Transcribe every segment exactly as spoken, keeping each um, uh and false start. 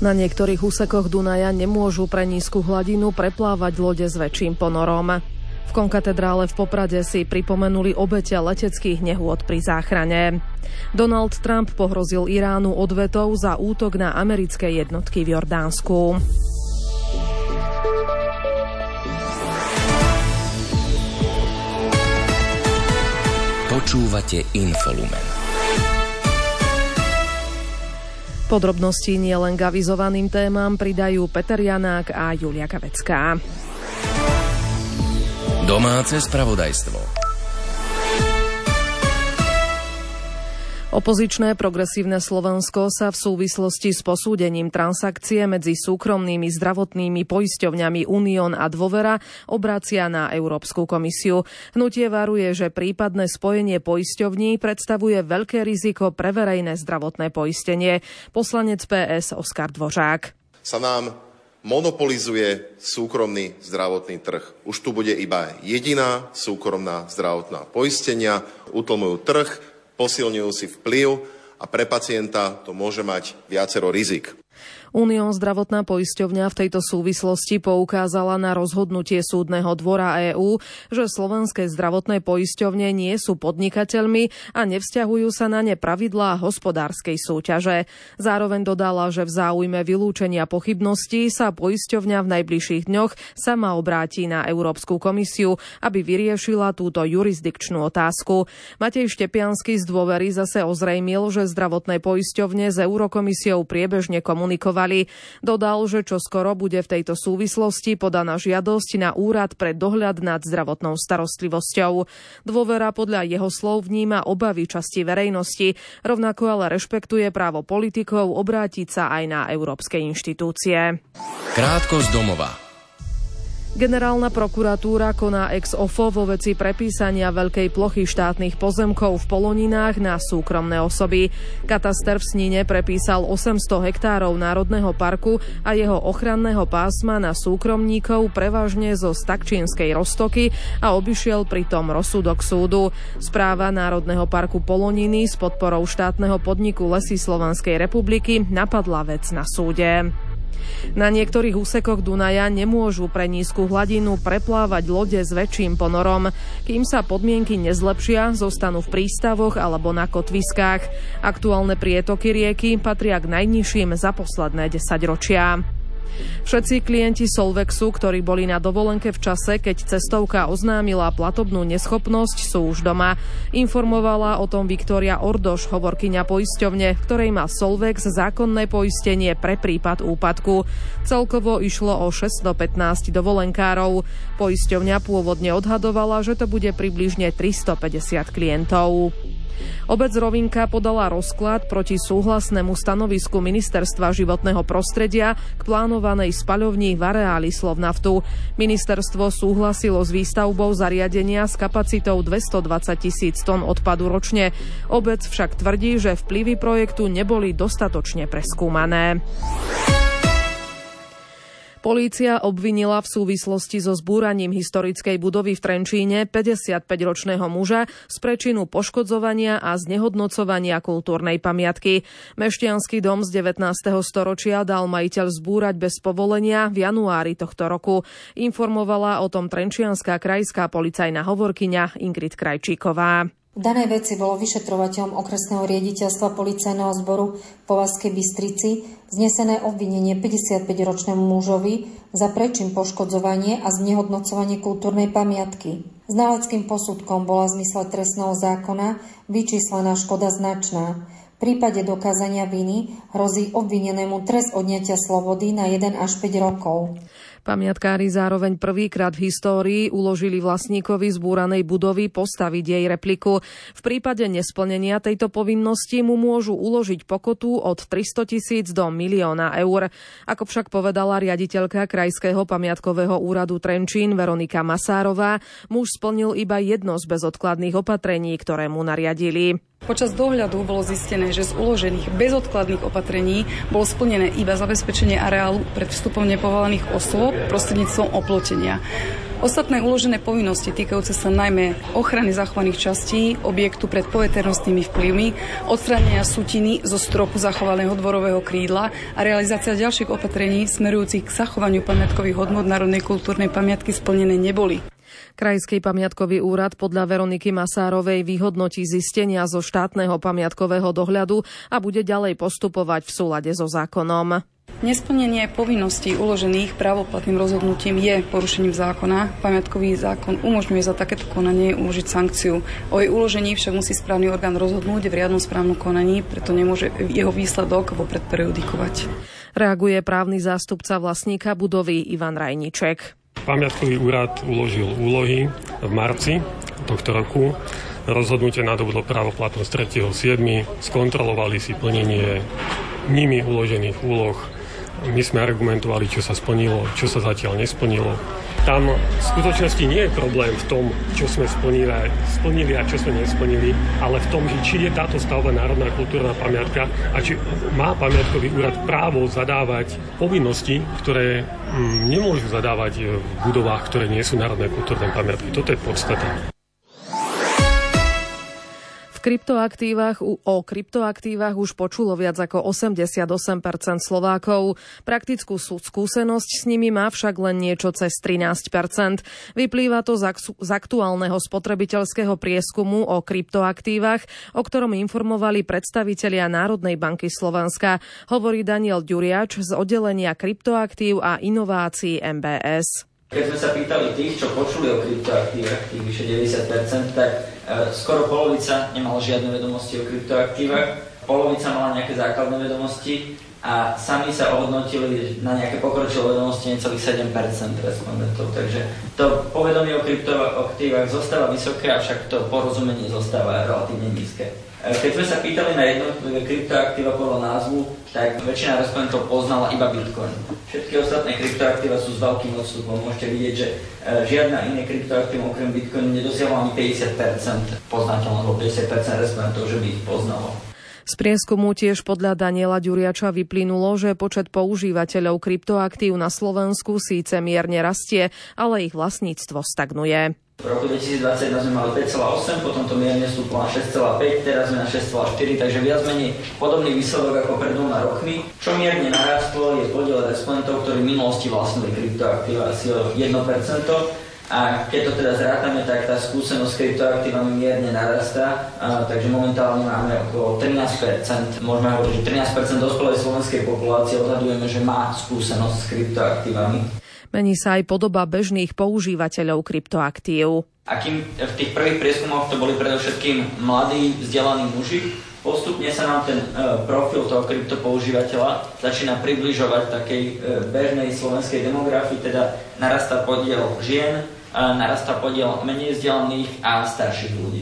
Na niektorých úsekoch Dunaja nemôžu pre nízku hladinu preplávať lode s väčším ponorom. V konkatedrále v Poprade si pripomenuli obete leteckých nehôd pri záchrane. Donald Trump pohrozil Iránu odvetou za útok na americké jednotky v Jordánsku. Počúvate Infolumen. Podrobnosti nielen k avizovaným témam pridajú Peter Janák a Julia Kavecká. Domáce spravodajstvo. Opozičné Progresívne Slovensko sa v súvislosti s posúdením transakcie medzi súkromnými zdravotnými poisťovňami Unión a Dôvera obracia na Európsku komisiu. Hnutie varuje, že prípadné spojenie poisťovní predstavuje veľké riziko pre verejné zdravotné poistenie. Poslanec pé es Oskar Dvořák. Sa nám monopolizuje súkromný zdravotný trh. Už tu bude iba jediná súkromná zdravotná poistenia, utlmujú trh, posilňujú si vplyv a pre pacienta to môže mať viacero rizik. Unión zdravotná poisťovňa v tejto súvislosti poukázala na rozhodnutie súdneho dvora EÚ, že slovenské zdravotné poisťovne nie sú podnikateľmi a nevzťahujú sa na ne pravidlá hospodárskej súťaže. Zároveň dodala, že v záujme vylúčenia pochybností sa poisťovňa v najbližších dňoch sama obráti na Európsku komisiu, aby vyriešila túto jurisdikčnú otázku. Matej Štepiansky z Dôvery zase ozrejmil, že zdravotné poisťovne s Eurokomisiou priebežne komunikovali. Dodal, že čoskoro bude v tejto súvislosti podaná žiadosť na Úrad pre dohľad nad zdravotnou starostlivosťou. Dôvera podľa jeho slov vníma obavy časti verejnosti, rovnako ale rešpektuje právo politikov obrátiť sa aj na európske inštitúcie. Krátko z domova. Generálna prokuratúra koná ex ofo vo veci prepísania veľkej plochy štátnych pozemkov v Poloninách na súkromné osoby. Kataster v Snine prepísal osemsto hektárov národného parku a jeho ochranného pásma na súkromníkov prevažne zo Stakčínskej Roztoky a obišiel pritom rozsudok súdu. Správa Národného parku Poloniny s podporou štátneho podniku Lesy Slovenskej republiky napadla vec na súde. Na niektorých úsekoch Dunaja nemôžu pre nízku hladinu preplávať lode s väčším ponorom. Kým sa podmienky nezlepšia, zostanú v prístavoch alebo na kotviskách. Aktuálne prietoky rieky patria k najnižším za posledné desaťročia. Všetci klienti Solvexu, ktorí boli na dovolenke v čase, keď cestovka oznámila platobnú neschopnosť, sú už doma. Informovala o tom Viktória Ordoš, hovorkyňa poisťovne, ktorej má Solvex zákonné poistenie pre prípad úpadku. Celkovo išlo o šesťstopätnásť dovolenkárov. Poisťovňa pôvodne odhadovala, že to bude približne tristopäťdesiat klientov. Obec Rovinka podala rozklad proti súhlasnému stanovisku Ministerstva životného prostredia k plánovanej spaľovni v areáli Slovnaftu. Ministerstvo súhlasilo s výstavbou zariadenia s kapacitou dvestodvadsať tisíc tón odpadu ročne. Obec však tvrdí, že vplyvy projektu neboli dostatočne preskúmané. Polícia obvinila v súvislosti so zbúraním historickej budovy v Trenčíne päťdesiatpäťročného muža z prečinu poškodzovania a znehodnocovania kultúrnej pamiatky. Mešťanský dom z devätnásteho storočia dal majiteľ zbúrať bez povolenia v januári tohto roku. Informovala o tom trenčianska krajská policajná hovorkyňa Ingrid Krajčíková. V danej veci bolo vyšetrovateľom okresného riaditeľstva policajného zboru v Považskej Bystrici vznesené obvinenie päťdesiatpäťročnému mužovi za prečin poškodzovanie a znehodnocovanie kultúrnej pamiatky. Znaleckým posudkom bola v zmysle trestného zákona vyčíslená škoda značná. V prípade dokázania viny hrozí obvinenému trest odňatia slobody na jeden až päť rokov. Pamiatkári zároveň prvýkrát v histórii uložili vlastníkovi zbúranej budovy postaviť jej repliku. V prípade nesplnenia tejto povinnosti mu môžu uložiť pokutu od tristotisíc do milióna eur. Ako však povedala riaditeľka Krajského pamiatkového úradu Trenčín Veronika Masárová, muž splnil iba jedno z bezodkladných opatrení, ktoré mu nariadili. Počas dohľadu bolo zistené, že z uložených bezodkladných opatrení bolo splnené iba zabezpečenie areálu pred vstupom nepovolených osôb prostredníctvom oplotenia. Ostatné uložené povinnosti týkajúce sa najmä ochrany zachovaných častí objektu pred poveternostnými vplyvmi, odstránenia sutiny zo stropu zachovaného dvorového krídla a realizácia ďalších opatrení smerujúcich k zachovaniu pamiatkových hodnôt národnej kultúrnej pamiatky splnené neboli. Krajský pamiatkový úrad podľa Veroniky Masárovej vyhodnotí zistenia zo štátneho pamiatkového dohľadu a bude ďalej postupovať v súlade so zákonom. Nesplnenie povinností uložených právoplatným rozhodnutím je porušením zákona. Pamiatkový zákon umožňuje za takéto konanie uložiť sankciu. O jej uložení však musí správny orgán rozhodnúť v riadnom správnom konaní, preto nemôže jeho výsledok vopred prejudikovať. Reaguje právny zástupca vlastníka budovy Ivan Rajniček. Pamiatkový úrad uložil úlohy v marci tohto roku. Rozhodnutie nadobudlo právoplatnosť tretieho siedmeho Skontrolovali si plnenie nimi uložených úloh. My sme argumentovali, čo sa splnilo, čo sa zatiaľ nesplnilo. Tam v skutočnosti nie je problém v tom, čo sme splnili, splnili a čo sme nesplnili, ale v tom, že či je táto stavba národná kultúrna pamiatka a či má pamiatkový úrad právo zadávať povinnosti, ktoré mm, nemôžu zadávať v budovách, ktoré nie sú národné kultúrne pamiatky. Toto je podstata. Kryptoaktívach, o kryptoaktívach už počulo viac ako osemdesiatosem percent Slovákov. Praktickú skúsenosť s nimi má však len niečo cez trinásť percent. Vyplýva to z, ak- z aktuálneho spotrebiteľského prieskumu o kryptoaktívach, o ktorom informovali predstavitelia Národnej banky Slovenska, hovorí Daniel Ďuriač z oddelenia kryptoaktív a inovácií em bé es. Keď sme sa pýtali tých, čo počuli o kryptoaktívach, tých vyše deväťdesiat percent, tak e, skoro polovica nemala žiadne vedomosti o kryptoaktívach, polovica mala nejaké základné vedomosti a sami sa ohodnotili na nejaké pokročilé vedomosti necelých sedem percent respondentov. Takže to povedomie o kryptoaktívach zostáva vysoké, avšak to porozumenie zostáva relatívne nízke. Keď sme sa pýtali na jednotlivé kryptoaktíva podľa názvu, tak väčšina respondentov poznala iba Bitcoin. Všetky ostatné kryptoaktíva sú s veľkým odstupom. Môžete vidieť, že žiadna iné kryptoaktíva okrem Bitcoinu nedosiahla ani päťdesiat percent poznateľov, alebo päťdesiat percent respondentov, že by ich poznalo. Z prieskumu tiež podľa Daniela Ďuriača vyplynulo, že počet používateľov kryptoaktív na Slovensku síce mierne rastie, ale ich vlastníctvo stagnuje. V roku dvetisícdvadsaťjeden sme mali päť celá osem, potom to mierne stúplo na šesť celá päť, teraz sme na šesť celá štyri, takže viac menej podobný výsledok ako pred dvoma rokmi. Čo mierne narastlo je podiel respondentov, ktorí v minulosti vlastnili kryptoaktíva asi o jedno percento. A keď to teda zrátame, tak tá skúsenosť s kryptoaktívami mierne narastá, a, takže momentálne máme okolo trinásť percent. Môžeme hovoriť, že trinásť percent dospelej slovenskej populácie odhadujeme, že má skúsenosť s kryptoaktívami. Mení sa aj podoba bežných používateľov kryptoaktív. A kým v tých prvých prieskumoch to boli predovšetkým mladí, vzdelaní muži, postupne sa nám ten e, profil toho kryptopoužívateľa začína približovať takej e, bežnej slovenskej demografii, teda narastá podiel žien, narastá podiel menej vzdelaných a starších ľudí.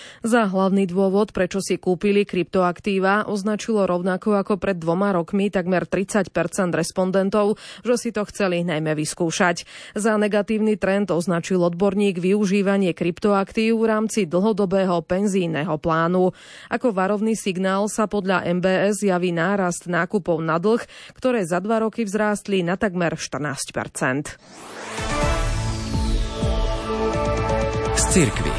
Za hlavný dôvod, prečo si kúpili kryptoaktíva, označilo rovnako ako pred dvoma rokmi takmer tridsať percent respondentov, že si to chceli najmä vyskúšať. Za negatívny trend označil odborník využívanie kryptoaktív v rámci dlhodobého penzijného plánu. Ako varovný signál sa podľa em bé es javí nárast nákupov na dlh, ktoré za dva roky vzrástli na takmer štrnásť percent. Z cirkvi.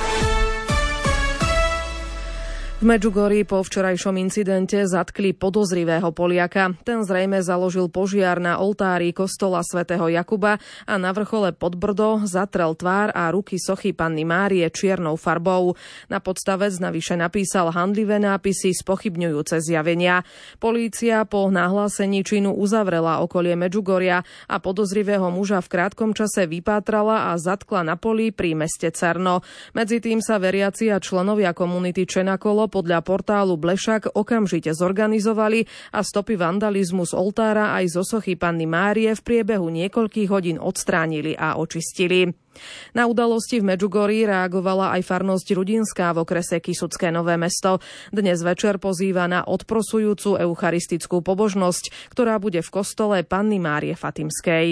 V Medžugorji po včerajšom incidente zatkli podozrivého Poliaka. Ten zrejme založil požiar na oltári kostola svätého Jakuba a na vrchole Podbrdo zatrel tvár a ruky sochy Panny Márie čiernou farbou. Na podstavec navyše napísal handlivé nápisy spochybňujúce zjavenia. Polícia po nahlásení činu uzavrela okolie Medžugoria a podozrivého muža v krátkom čase vypátrala a zatkla na poli pri meste Cerno. Medzi tým sa veriaci a členovia komunity Čenakolo podľa portálu Blešak okamžite zorganizovali a stopy vandalizmu z oltára aj zo sochy Panny Márie v priebehu niekoľkých hodín odstránili a očistili. Na udalosti v Medžugorji reagovala aj farnosť Rudinská v okrese Kysucké Nové Mesto. Dnes večer pozýva na odprosujúcu eucharistickú pobožnosť, ktorá bude v kostole Panny Márie Fatimskej.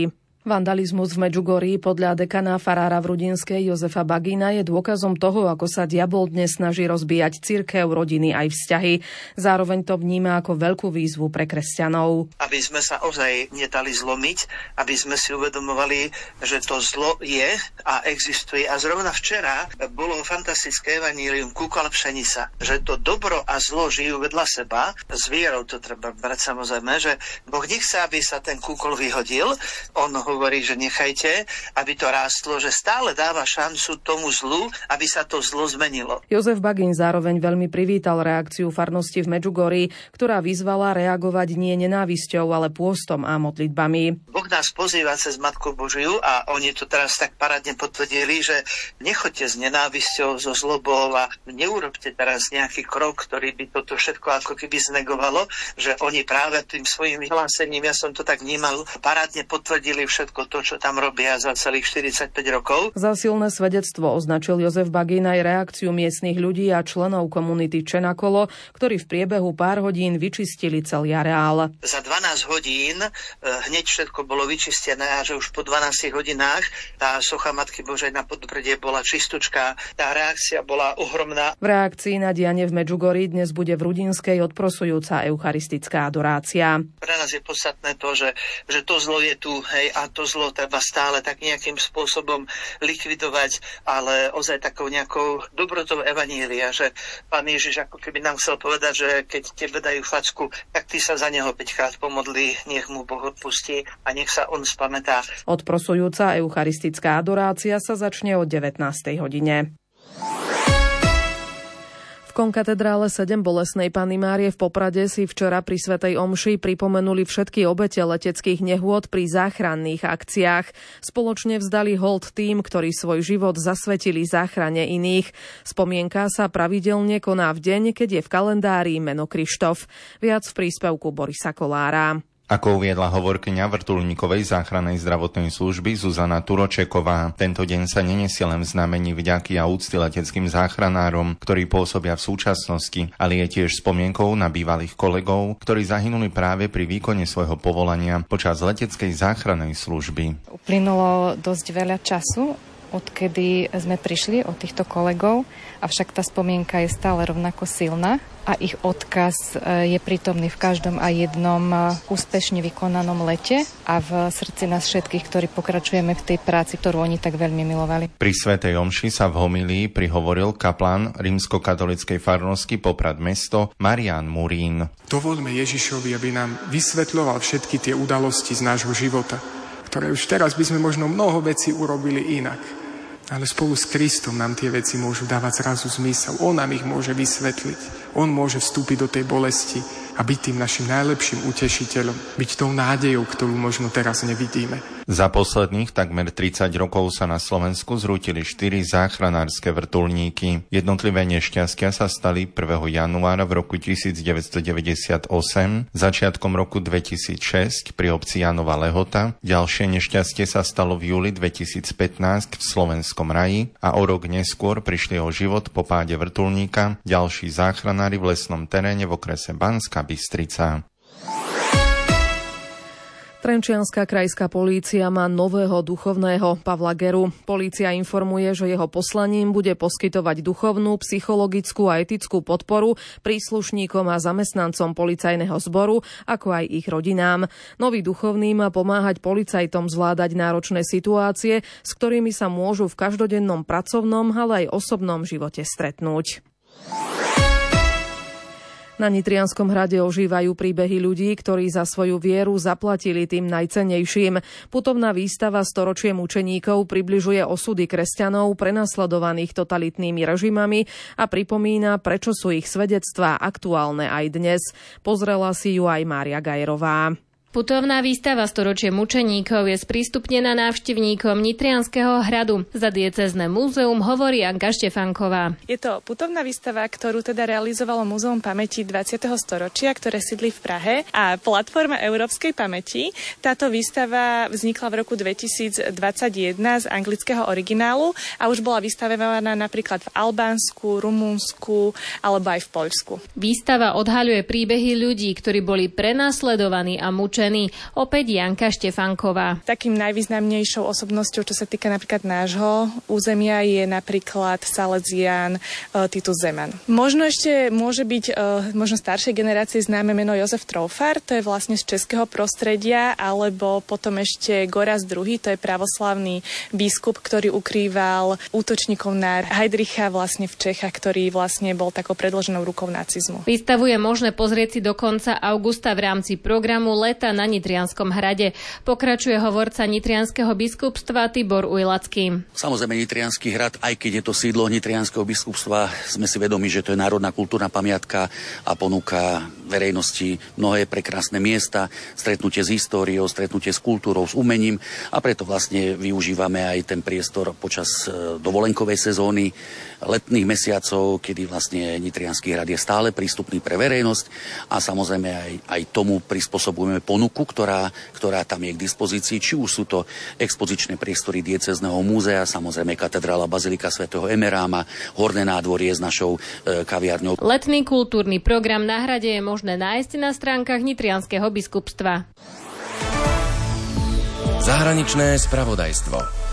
Vandalizmus v Medžugorí podľa dekana farára v Rudinskej Jozefa Bagina je dôkazom toho, ako sa diabol dnes snaží rozbíjať cirkev, rodiny aj vzťahy. Zároveň to vníma ako veľkú výzvu pre kresťanov. Aby sme sa ozaj nedali zlomiť, aby sme si uvedomovali, že to zlo je a existuje. A zrovna včera bolo fantastické evanílium Kúkol pšenica, že to dobro a zlo žijú vedľa seba. S vierou to treba brať samozrejme, že Boh nechce, aby sa ten kúkol vyhodil. On hovorí, že nechajte, aby to rástlo, že stále dáva šancu tomu zlu, aby sa to zlo zmenilo. Jozef Bagin zároveň veľmi privítal reakciu farnosti v Medžugorí, ktorá vyzvala reagovať nie nenávisťou, ale pôstom a modlitbami. Boh nás pozýva cez Matku Božiu a oni to teraz tak parádne potvrdili, že nechoďte s nenávisťou, so zlobou a neurobte teraz nejaký krok, ktorý by toto všetko ako keby znegovalo, že oni práve tým svojim vyhlásením, ja som to tak vnímal, parádne potvrdili všetko všetko to, čo tam robia za celých štyridsaťpäť rokov. Za silné svedectvo označil Jozef Bagin aj reakciu miestnych ľudí a členov komunity Čenakolo, ktorí v priebehu pár hodín vyčistili celý areál. Za dvanásť hodín hneď všetko bolo vyčistené a že už po dvanástich hodinách tá socha Matky Božej na Podbrde bola čistučká. Tá reakcia bola ohromná. V reakcii na dianie v Medžugorí dnes bude v Rudinskej odprosujúca eucharistická adorácia. Pre nás je podstatné to, že, že to zlo je tu, hej, a to zlo treba stále tak nejakým spôsobom likvidovať, ale ozaj takou nejakou dobrotou evanília, že Pán Ježiš ako keby nám chcel povedať, že keď tebe dajú facku, tak ty sa za neho päťkrát pomodli, nech mu Boh odpustí a nech sa on spamätá. Odprosujúca eucharistická adorácia sa začne o devätnástej hodine. V konkatedrále sedem Bolestnej Panny Márie v Poprade si včera pri svätej omši pripomenuli všetky obete leteckých nehôd pri záchranných akciách. Spoločne vzdali hold tým, ktorí svoj život zasvetili záchrane iných. Spomienka sa pravidelne koná v deň, keď je v kalendári meno Krištof. Viac v príspevku Borisa Kolára. Ako uviedla hovorkyňa vrtuľníkovej záchrannej zdravotnej služby Zuzana Turočeková, tento deň sa nenesie len v znamení vďaky a úcty leteckým záchranárom, ktorí pôsobia v súčasnosti, ale je tiež spomienkou na bývalých kolegov, ktorí zahynuli práve pri výkone svojho povolania počas leteckej záchrannej služby. Uplynulo dosť veľa času, odkedy sme prišli od týchto kolegov, avšak tá spomienka je stále rovnako silná a ich odkaz je prítomný v každom a jednom úspešne vykonanom lete a v srdci nás všetkých, ktorí pokračujeme v tej práci, ktorú oni tak veľmi milovali. Pri svätej omši sa v homílii prihovoril kaplán rímskokatolíckej farnosti Poprad mesto Marián Murín. Dovoľme Ježišovi, aby nám vysvetľoval všetky tie udalosti z nášho života, ktoré už teraz by sme možno mnoho vecí urobili inak. Ale spolu s Kristom nám tie veci môžu dávať zrazu zmysel. On nám ich môže vysvetliť. On môže vstúpiť do tej bolesti a byť tým našim najlepším utešiteľom. Byť tou nádejou, ktorú možno teraz nevidíme. Za posledných takmer tridsať rokov sa na Slovensku zrútili štyri záchranárske vrtuľníky. Jednotlivé nešťastia sa stali prvého januára v roku devätnásťstodeväťdesiatosem, začiatkom roku dvetisícšesť pri obci Janova Lehota, ďalšie nešťastie sa stalo v júli dvetisícpätnásť v Slovenskom Raji a o rok neskôr prišli o život po páde vrtuľníka ďalší záchranári v lesnom teréne v okrese Banská Bystrica. Trenčianska krajská polícia má nového duchovného Pavla Geru. Polícia informuje, že jeho poslaním bude poskytovať duchovnú, psychologickú a etickú podporu príslušníkom a zamestnancom policajného zboru, ako aj ich rodinám. Nový duchovný má pomáhať policajtom zvládať náročné situácie, s ktorými sa môžu v každodennom pracovnom, ale aj osobnom živote stretnúť. Na Nitrianskom hrade ožívajú príbehy ľudí, ktorí za svoju vieru zaplatili tým najcennejším. Putovná výstava Storočie mučeníkov približuje osudy kresťanov prenasledovaných totalitnými režimami a pripomína, prečo sú ich svedectvá aktuálne aj dnes. Pozrela si ju aj Mária Gajerová. Putovná výstava Storočie mučeníkov je sprístupnená návštevníkom Nitrianskeho hradu. Za diecézne múzeum hovorí Anka Štefánková. Je to putovná výstava, ktorú teda realizovalo Múzeum pamäti dvadsiateho storočia, ktoré sídli v Prahe, a platforma Európskej pamäti. Táto výstava vznikla v roku dvetisícdvadsaťjeden z anglického originálu a už bola vystavovaná napríklad v Albánsku, Rumunsku alebo aj v Poľsku. Výstava odhaľuje príbehy ľudí, ktorí boli prenasledovaní a mučení ženy. Opäť Janka Štefánková. Takým najvýznamnejšou osobnosťou, čo sa týka napríklad nášho územia, je napríklad Salesián Titus Zeman. Možno ešte môže byť možno staršej generácie známe meno Jozef Trofar, to je vlastne z českého prostredia, alebo potom ešte Goraz druhý, to je pravoslavný biskup, ktorý ukrýval útočníkov na Heidricha vlastne v Čechách, ktorý vlastne bol takou predĺženou rukou nacizmu. Výstavu je možné pozrieť si do konca augusta v rámci programu Leta na Nitrianskom hrade. Pokračuje hovorca Nitrianskeho biskupstva Tibor Ujlacký. Samozrejme Nitriansky hrad, aj keď je to sídlo Nitrianskeho biskupstva, sme si vedomi, že to je národná kultúrna pamiatka a ponúka verejnosti mnohé prekrásne miesta, stretnutie s históriou, stretnutie s kultúrou, s umením a preto vlastne využívame aj ten priestor počas dovolenkovej sezóny, letných mesiacov, kedy vlastne Nitriansky hrad je stále prístupný pre verejnosť a samozrejme aj, aj tomu prispôsobujeme ponuku, ktorá, ktorá tam je k dispozícii, či už sú to expozičné priestory diecézneho múzea, samozrejme katedrála Bazilika svätého Emeráma, Horné nádvorie s našou e, kaviarňou. Letný kultúrny program na hrade je možné nájsť na stránkach Nitrianskeho biskupstva. Zahraničné spravodajstvo.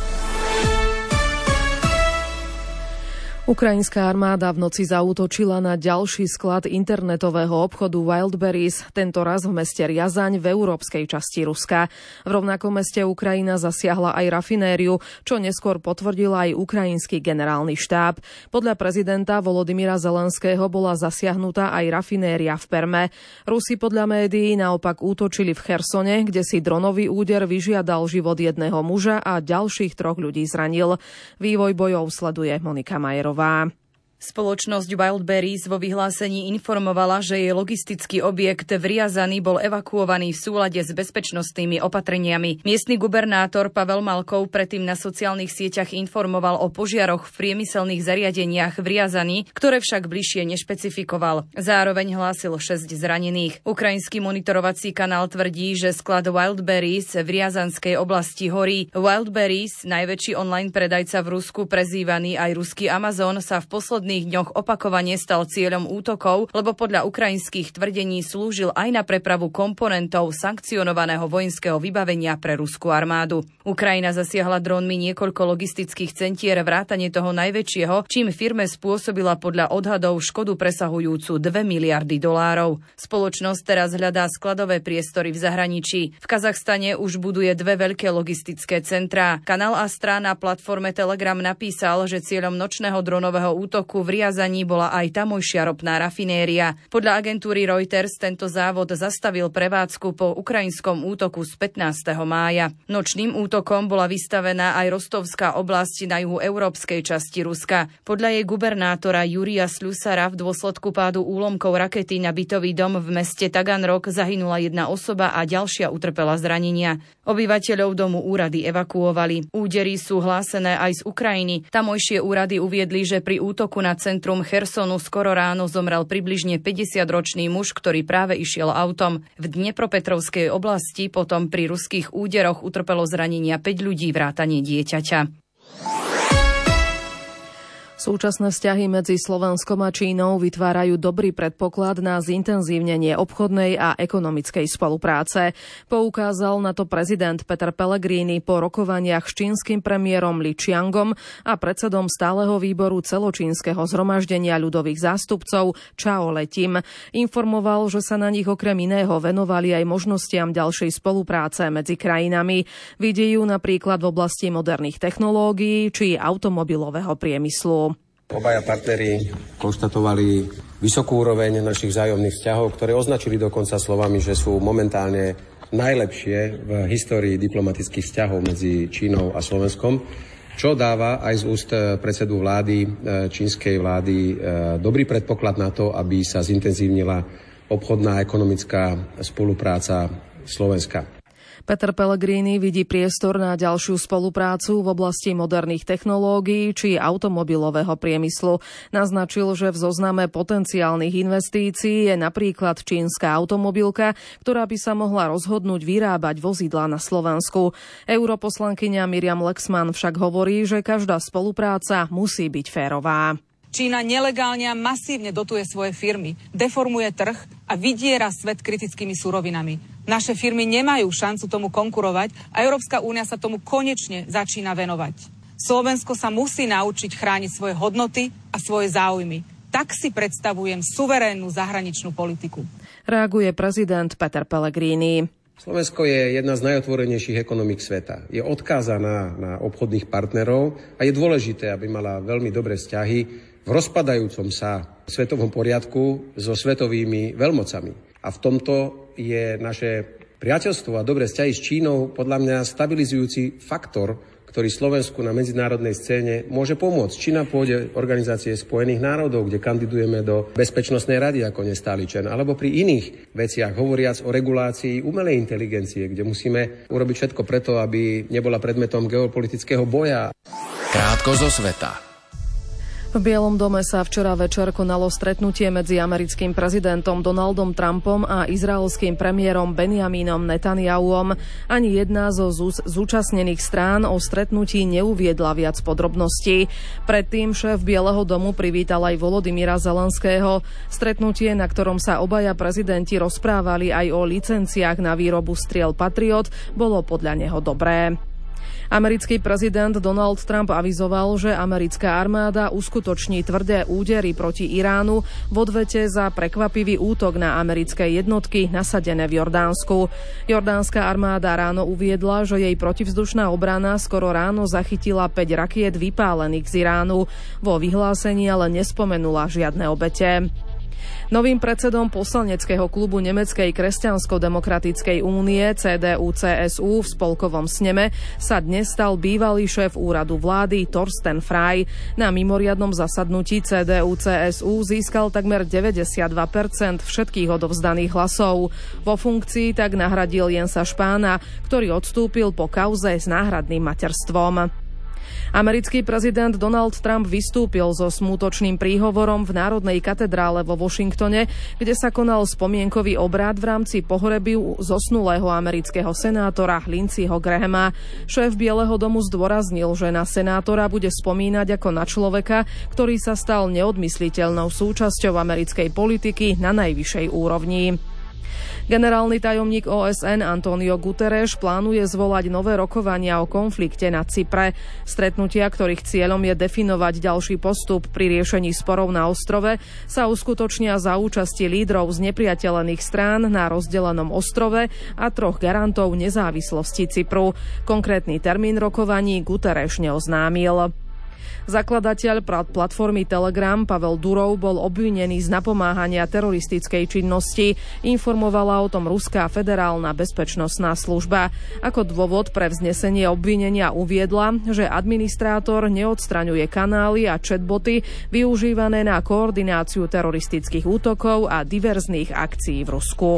Ukrajinská armáda v noci zaútočila na ďalší sklad internetového obchodu Wildberries, tento raz v meste Riazaň v európskej časti Ruska. V rovnakom meste Ukrajina zasiahla aj rafinériu, čo neskôr potvrdil aj ukrajinský generálny štáb. Podľa prezidenta Volodymyra Zelenského bola zasiahnutá aj rafinéria v Perme. Rusi podľa médií naopak útočili v Chersone, kde si dronový úder vyžiadal život jedného muža a ďalších troch ľudí zranil. Vývoj bojov sleduje Monika Majerová. Spoločnosť Wildberries vo vyhlásení informovala, že jej logistický objekt v Riazani bol evakuovaný v súlade s bezpečnostnými opatreniami. Miestny gubernátor Pavel Malkov predtým na sociálnych sieťach informoval o požiaroch v priemyselných zariadeniach v Riazani, ktoré však bližšie nešpecifikoval. Zároveň hlásil šesť zranených. Ukrajinský monitorovací kanál tvrdí, že sklad Wildberries v riazanskej oblasti horí. Wildberries, najväčší online predajca v Rusku, prezývaný aj ruský Amazon, sa v posledných dňoch opakovane stal cieľom útokov, lebo podľa ukrajinských tvrdení slúžil aj na prepravu komponentov sankcionovaného vojenského vybavenia pre ruskú armádu. Ukrajina zasiahla drónmi niekoľko logistických centier vrátane toho najväčšieho, čím firme spôsobila podľa odhadov škodu presahujúcu dve miliardy dolárov. Spoločnosť teraz hľadá skladové priestory v zahraničí. V Kazachstane už buduje dve veľké logistické centrá. Kanál Astra na platforme Telegram napísal, že cieľom nočného dronového útoku v Riazani bola aj tamojšia ropná rafinéria. Podľa agentúry Reuters tento závod zastavil prevádzku po ukrajinskom útoku z pätnásteho mája. Nočným útokom bola vystavená aj Rostovská oblasť na juhu európskej časti Ruska. Podľa jej gubernátora Jurija Slusara v dôsledku pádu úlomkov rakety na bytový dom v meste Taganrog zahynula jedna osoba a ďalšia utrpela zranenia. Obyvateľov domu úrady evakuovali. Údery sú hlásené aj z Ukrajiny. Tamojšie úrady uviedli, že pri útoku na centrum Chersonu skoro ráno zomrel približne päťdesiatročný muž, ktorý práve išiel autom. V Dnepropetrovskej oblasti potom pri ruských úderoch utrpelo zranenia päť ľudí vrátane dieťaťa. Súčasné vzťahy medzi Slovenskom a Čínou vytvárajú dobrý predpoklad na zintenzívnenie obchodnej a ekonomickej spolupráce. Poukázal na to prezident Peter Pellegrini po rokovaniach s čínskym premiérom Li Qiangom a predsedom stáleho výboru celočínskeho zhromaždenia ľudových zástupcov Chao Letim. Informoval, že sa na nich okrem iného venovali aj možnostiam ďalšej spolupráce medzi krajinami. Vidí ju napríklad v oblasti moderných technológií či automobilového priemyslu. Obaja partneri konštatovali vysokú úroveň našich vzájomných vzťahov, ktoré označili dokonca slovami, že sú momentálne najlepšie v histórii diplomatických vzťahov medzi Čínou a Slovenskom, čo dáva aj z úst predsedu vlády, čínskej vlády, dobrý predpoklad na to, aby sa zintenzívnila obchodná a ekonomická spolupráca Slovenska. Peter Pellegrini vidí priestor na ďalšiu spoluprácu v oblasti moderných technológií či automobilového priemyslu. Naznačil, že v zozname potenciálnych investícií je napríklad čínska automobilka, ktorá by sa mohla rozhodnúť vyrábať vozidlá na Slovensku. Europoslankyňa Miriam Lexman však hovorí, že každá spolupráca musí byť férová. Čína nelegálne a masívne dotuje svoje firmy, deformuje trh a vydiera svet kritickými surovinami. Naše firmy nemajú šancu tomu konkurovať a Európska únia sa tomu konečne začína venovať. Slovensko sa musí naučiť chrániť svoje hodnoty a svoje záujmy. Tak si predstavujem suverénnu zahraničnú politiku. Reaguje prezident Peter Pellegrini. Slovensko je jedna z najotvorenejších ekonomík sveta. Je odkázaná na obchodných partnerov a je dôležité, aby mala veľmi dobré vzťahy v rozpadajúcom sa svetovom poriadku so svetovými veľmocami. A v tomto je naše priateľstvo a dobré vzťahy s Čínou podľa mňa stabilizujúci faktor, ktorý Slovensku na medzinárodnej scéne môže pomôcť. Či na pôde Organizácie spojených národov, kde kandidujeme do Bezpečnostnej rady ako nestály člen, alebo pri iných veciach, hovoriac o regulácii umelej inteligencie, kde musíme urobiť všetko preto, aby nebola predmetom geopolitického boja. Krátko zo sveta. V Bielom dome sa včera večer konalo stretnutie medzi americkým prezidentom Donaldom Trumpom a izraelským premiérom Benjamínom Netanyahuom. Ani jedna zo zúčastnených strán o stretnutí neuviedla viac podrobností. Predtým šéf Bieleho domu privítal aj Volodymyra Zelenského. Stretnutie, na ktorom sa obaja prezidenti rozprávali aj o licenciách na výrobu striel Patriot, bolo podľa neho dobré. Americký prezident Donald Trump avizoval, že americká armáda uskutoční tvrdé údery proti Iránu v odvete za prekvapivý útok na americké jednotky nasadené v Jordánsku. Jordánska armáda ráno uviedla, že jej protivzdušná obrana skoro ráno zachytila päť rakiet vypálených z Iránu. Vo vyhlásení ale nespomenula žiadne obete. Novým predsedom poslaneckého klubu Nemeckej kresťansko-demokratickej únie cé dé ú cé es ú v spolkovom sneme sa dnes stal bývalý šéf úradu vlády Torsten Frey. Na mimoriadnom zasadnutí cé dé ú cé es ú získal takmer deväťdesiatdva percent všetkých odovzdaných hlasov. Vo funkcii tak nahradil Jensa Spahna, ktorý odstúpil po kauze s náhradným materstvom. Americký prezident Donald Trump vystúpil so smútočným príhovorom v Národnej katedrále vo Washingtone, kde sa konal spomienkový obrad v rámci pohrebiu zosnulého amerického senátora Lindseyho Grahama. Šéf Bieleho domu zdôraznil, že na senátora bude spomínať ako na človeka, ktorý sa stal neodmysliteľnou súčasťou americkej politiky na najvyššej úrovni. Generálny tajomník ó es en Antonio Guterres plánuje zvolať nové rokovania o konflikte na Cypre. Stretnutia, ktorých cieľom je definovať ďalší postup pri riešení sporov na ostrove, sa uskutočnia za účasti lídrov z nepriateľených strán na rozdelenom ostrove a troch garantov nezávislosti Cypru. Konkrétny termín rokovaní Guterres neoznámil. Zakladateľ platformy Telegram Pavel Durov bol obvinený z napomáhania teroristickej činnosti. Informovala o tom Ruská federálna bezpečnostná služba. Ako dôvod pre vznesenie obvinenia uviedla, že administrátor neodstraňuje kanály a chatboty využívané na koordináciu teroristických útokov a diverzných akcií v Rusku.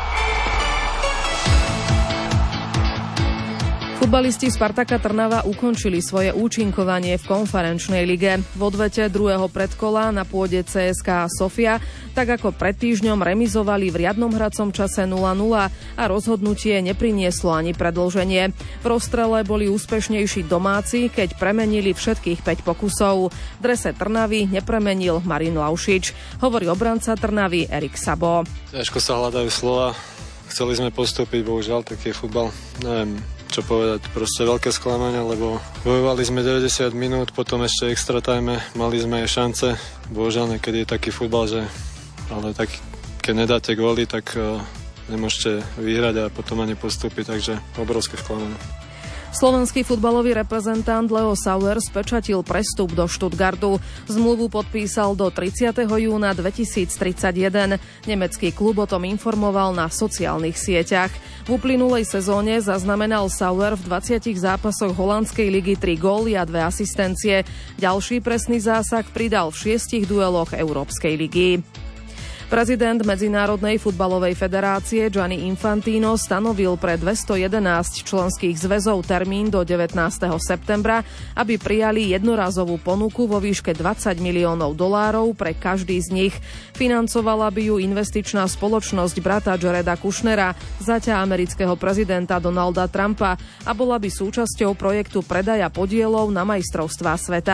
Futbalisti Spartaka Trnava ukončili svoje účinkovanie v konferenčnej lige. V odvete druhého predkola na pôde cé es ká Sofia tak ako pred týždňom remizovali v riadnom hracom čase nula nula a rozhodnutie neprinieslo ani predĺženie. V rozstrele boli úspešnejší domáci, keď premenili všetkých päť pokusov. V drese Trnavy nepremenil Marin Laušič, hovorí obranca Trnavy Erik Sabo. Ťažko sa hľadajú slova. Chceli sme postúpiť, bohužiaľ, taký je futbal. Neviem, čo povedať, proste veľké sklamanie, lebo bojovali sme deväťdesiat minút, potom ešte extra time, mali sme aj šance. Bohužiaľ, niekedy je taký futbal, že ale tak, keď nedáte góly, tak uh, nemôžete vyhrať a potom ani postúpiť, takže obrovské sklamanie. Slovenský futbalový reprezentant Leo Sauer spečatil prestup do Stuttgartu. Zmluvu podpísal do tridsiateho júna dvetisíctridsaťjeden. Nemecký klub o tom informoval na sociálnych sieťach. V uplynulej sezóne zaznamenal Sauer v dvadsiatich zápasoch holandskej ligy tri góly a dve asistencie. Ďalší presný zásah pridal v šiestich dueloch Európskej ligy. Prezident Medzinárodnej futbalovej federácie Gianni Infantino stanovil pre dvestojedenásť členských zväzov termín do devätnásteho septembra, aby prijali jednorazovú ponuku vo výške dvadsať miliónov dolárov pre každý z nich. Financovala by ju investičná spoločnosť brata Jareda Kushnera, zaťa amerického prezidenta Donalda Trumpa, a bola by súčasťou projektu predaja podielov na majstrovstvá sveta.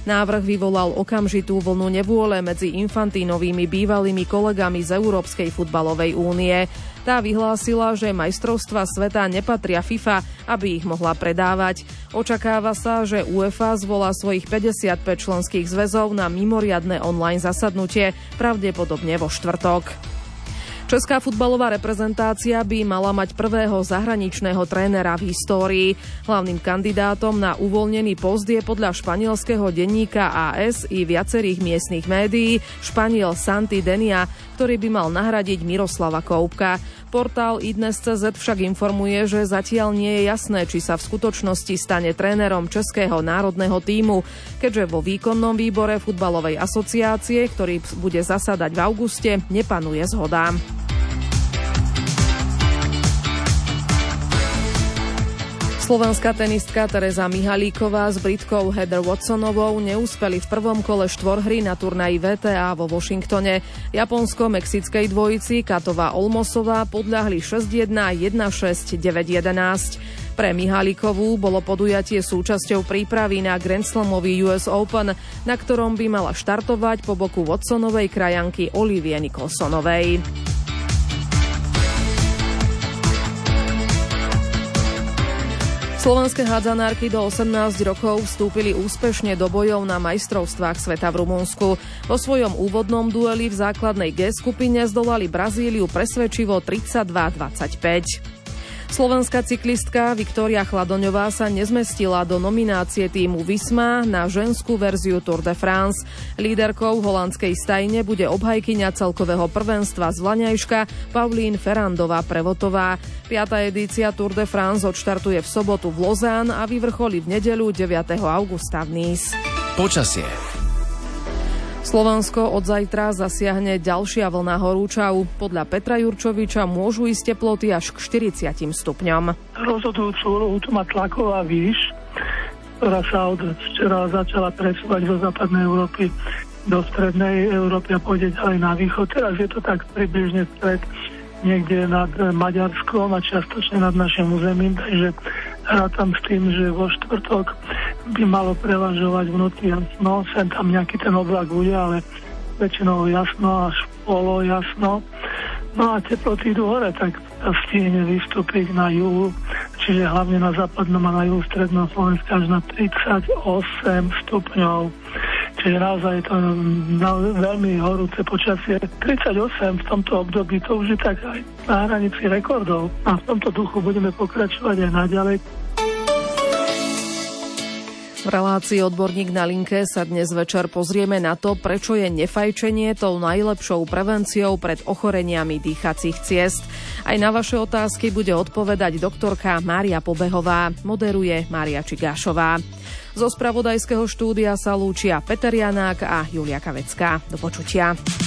Návrh vyvolal okamžitú vlnu nevôle medzi Infantinovými bývalými kolegami z Európskej futbalovej únie. Tá vyhlásila, že majstrovstvá sveta nepatria FIFA, aby ich mohla predávať. Očakáva sa, že UEFA zvolá svojich päťdesiatpäť členských zväzov na mimoriadne online zasadnutie, pravdepodobne vo štvrtok. Česká futbalová reprezentácia by mala mať prvého zahraničného trénera v histórii. Hlavným kandidátom na uvoľnený post je podľa španielského denníka á es i viacerých miestnych médií Španiel Santi Denia, ktorý by mal nahradiť Miroslava Koupka. Portál idnes bodka cé zet však informuje, že zatiaľ nie je jasné, či sa v skutočnosti stane trénerom českého národného tímu, keďže vo výkonnom výbore futbalovej asociácie, ktorý bude zasadať v auguste, nepanuje zhoda. Slovenská tenistka Tereza Mihalíková s Britkou Heather Watsonovou neúspeli v prvom kole štvorhry na turnaji vé té á vo Washingtone. Japonsko-mexickej dvojici Katová Olmosová podľahli šesť jedna, jeden šesť, deväť jedenásť. Pre Mihalíkovú bolo podujatie súčasťou prípravy na Grand Slamový ú es Open, na ktorom by mala štartovať po boku Watsonovej krajanky Olivie Nicholsonovej. Slovenské hádzanárky do osemnásť rokov vstúpili úspešne do bojov na majstrovstvách sveta v Rumunsku. Vo svojom úvodnom dueli v základnej G skupine zdolali Brazíliu presvedčivo tridsaťdva dvadsaťpäť. Slovenská cyklistka Viktória Chladoňová sa nezmestila do nominácie tímu Visma na ženskú verziu Tour de France. Líderkou holandskej stajne bude obhajkyňa celkového prvenstva z Vlaňajška Paulín Ferrandová-Prevotová. Piata edícia Tour de France odštartuje v sobotu v Lausanne a vyvrcholí v nedeľu deviateho augusta v Nice. Počasie. Slovensko od zajtra zasiahne ďalšia vlna horúčav. Podľa Petra Jurčoviča môžu ísť teploty až k štyridsiatim stupňom. Rozhodujúcu úlohu tu má tlaková výš, ktorá sa od včera začala presúvať zo západnej Európy do strednej Európy a pôjde ďalej na východ. Teraz je to tak približne stred niekde nad Maďarskom a čiastočne nad našim územím, takže rátam s tým, že vo štvrtok by malo prevažovať vnútri jasno, sem tam nejaký ten oblak bude, ale väčšinou jasno až polo jasno. No a teploty idú hore, tak sa stihne vystúpiť na juhu, čiže hlavne na západnom a na juhu strednom Slovensku až na tridsaťosem stupňov. Čiže naozaj je to na, veľmi horúce počasie. tridsaťosem v tomto období, to už je tak aj na hranici rekordov. A v tomto duchu budeme pokračovať aj naďalej. V relácii Odborník na linke sa dnes večer pozrieme na to, prečo je nefajčenie tou najlepšou prevenciou pred ochoreniami dýchacích ciest. Aj na vaše otázky bude odpovedať doktorka Mária Pobehová, moderuje Mária Čigášová. Zo spravodajského štúdia sa lúčia Peter Janák a Julia Kavecká. Do počutia.